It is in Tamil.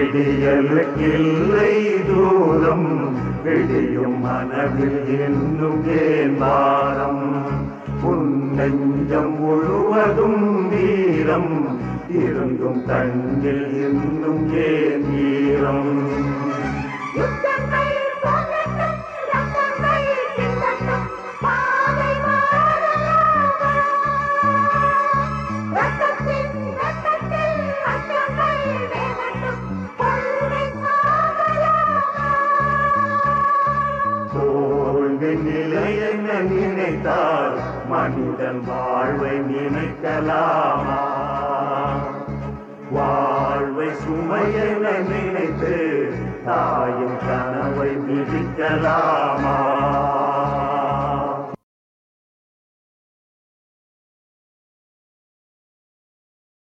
விடியலுக்கில்லை தூரம் விடியும் மனதில் இன்னும் ஏன் வாரம் உன் நெஞ்சம் முழுவதும் வீரம் இருந்தும் கண்ணில் இன்னும் ஏன் வீரம் நிலையை நினைத்தால் மனிதன் வாழ்வை நினைக்கலாமா வாழ்வை சுமையென நினைத்து தாயும் கனவை விதிக்கலாமா